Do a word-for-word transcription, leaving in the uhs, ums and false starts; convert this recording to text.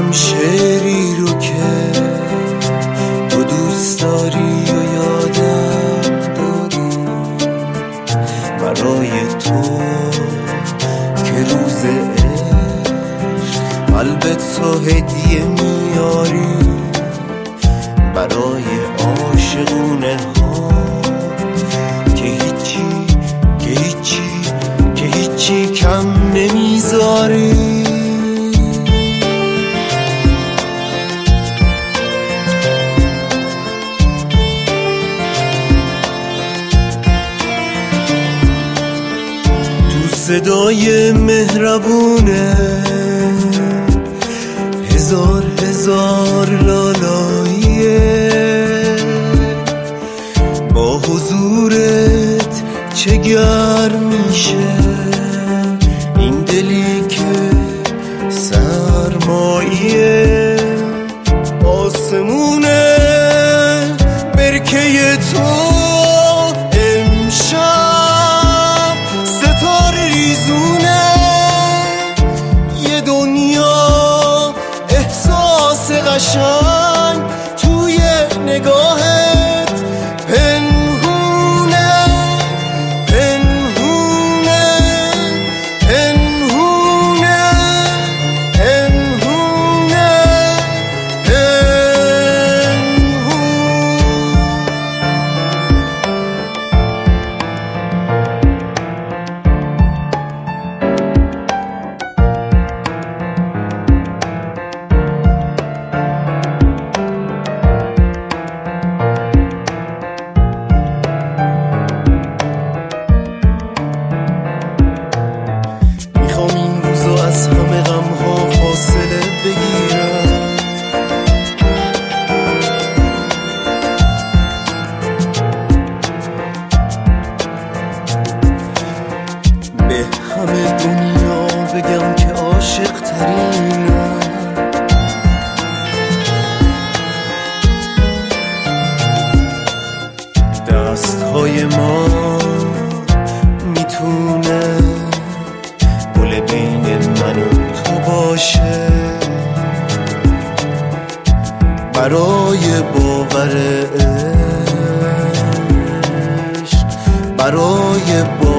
بخونم شعری رو که تو دوست داری و یادم داری، برای تو که روز عشق قلبت تو هدیه میاری، برای عاشقونه ها که هیچی که هیچی که هیچی کم نمیذاری. صدای مهربونه هزار هزار لالاییه، با حضورت چه گرم میشه این دلی که سرماییه. آسمونه برکه تو قشنگ توی نگاهت پنهونه پنهونه پنهونه پنهونه از همه غم‌ها فاصله بگیرم، به همه دنیا بگم که عاشق ترینم، دست‌های ما میتونه پل بین من و تو باشه، برای باور عشق برای باور